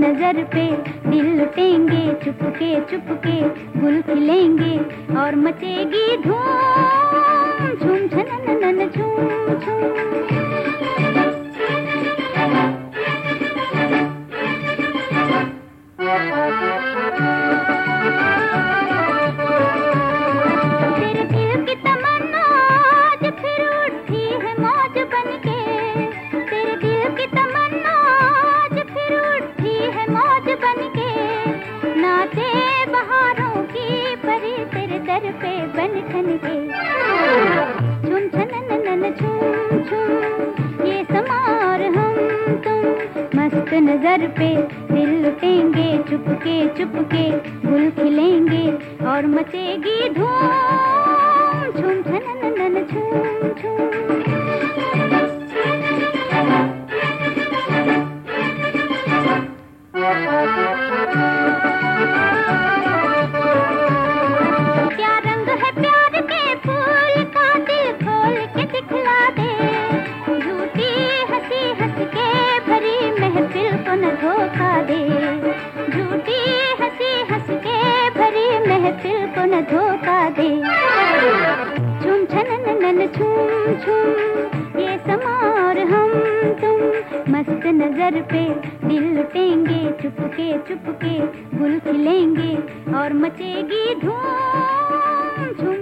नजर पे दिल लुटेंगे, चुपके चुपके गुल खिलेंगे और मचेगी धूम झूम छननन झूम झूम। तेरे दिल की तमन्ना आज फिर उठी है मौज बनके, तेरे दिल की तमन्ना आज फिर उठी है मौज बनके, नाचे बहारों की परी तेरे दर पे बन ठन के, झूम छननन झूम झूम ये समा और हम तुम मस्त नजर पे दिल लुटेंगे, चुपके चुपके गुल खिलेंगे और मचेगी धूम झूम छननन झूम झूम। क्या रंग है प्यार के फूल का दिल खोल के दिखला दे, झूठी हंसी हंस के भरी महफिल को न धोखा दे, झूठी हंसी हंस के भरी महफिल को न धोखा दे, झूम छननन झूम झूम ये समा और हम तुम मस्त नजर पे दिल लुटेंगे, चुपके चुपके गुल खिलेंगे और मचेगी धूम झूम।